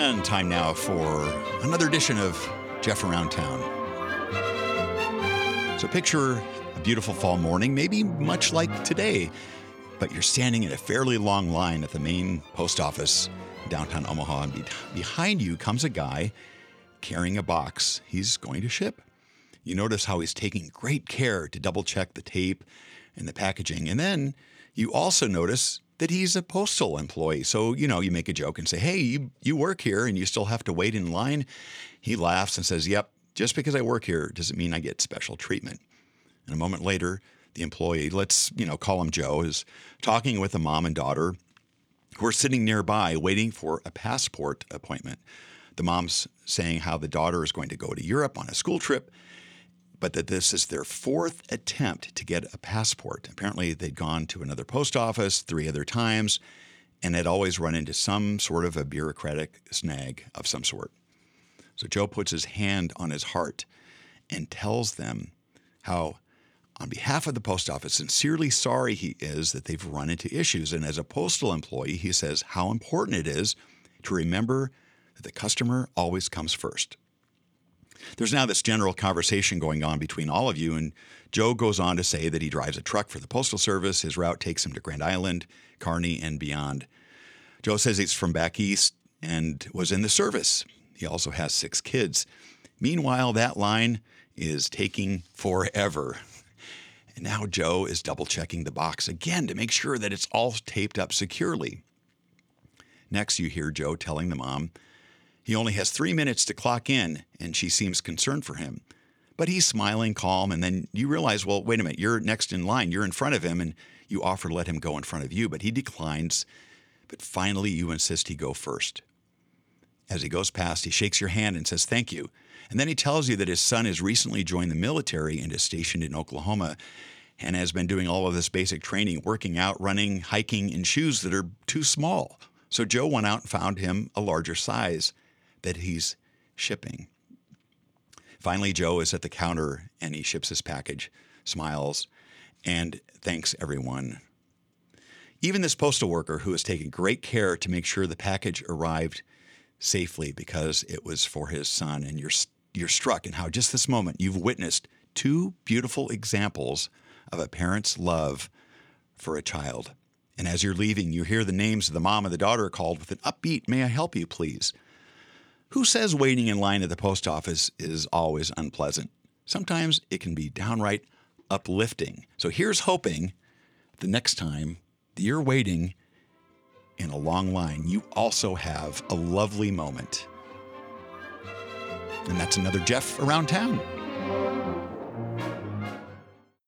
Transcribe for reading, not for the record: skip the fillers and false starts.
And time now for another edition of Jeff Around Town. So picture a beautiful fall morning, maybe much like today, but you're standing in a fairly long line at the main post office in downtown Omaha, and behind you comes a guy carrying a box he's going to ship. You notice how he's taking great care to double check the tape and the packaging, and then you also notice that he's a postal employee. So, you make a joke and say, hey, you work here and you still have to wait in line. He laughs and says, yep, just because I work here doesn't mean I get special treatment. And a moment later, the employee, let's, call him Joe, is talking with a mom and daughter who are sitting nearby waiting for a passport appointment. The mom's saying how the daughter is going to go to Europe on a school trip, but that this is their fourth attempt to get a passport. Apparently, they'd gone to another post office 3 other times and had always run into some sort of a bureaucratic snag of some sort. So Joe puts his hand on his heart and tells them how, on behalf of the post office, sincerely sorry he is that they've run into issues. And as a postal employee, he says how important it is to remember that the customer always comes first. There's now this general conversation going on between all of you, and Joe goes on to say that he drives a truck for the Postal Service. His route takes him to Grand Island, Kearney, and beyond. Joe says he's from back east and was in the service. He also has 6 kids. Meanwhile, that line is taking forever. And now Joe is double-checking the box again to make sure that it's all taped up securely. Next, you hear Joe telling the mom he only has 3 minutes to clock in, and she seems concerned for him. But he's smiling, calm, and then you realize, well, wait a minute, you're next in line. You're in front of him, and you offer to let him go in front of you, but he declines. But finally, you insist he go first. As he goes past, he shakes your hand and says thank you. And then he tells you that his son has recently joined the military and is stationed in Oklahoma and has been doing all of this basic training, working out, running, hiking in shoes that are too small. So Joe went out and found him a larger size that he's shipping. Finally, Joe is at the counter and he ships his package, smiles, and thanks everyone. Even this postal worker who has taken great care to make sure the package arrived safely because it was for his son. And you're struck in how just this moment you've witnessed 2 beautiful examples of a parent's love for a child. And as you're leaving, you hear the names of the mom and the daughter called with an upbeat, "May I help you, please?" Who says waiting in line at the post office is always unpleasant? Sometimes it can be downright uplifting. So here's hoping the next time that you're waiting in a long line, you also have a lovely moment. And that's another Jeff Around Town.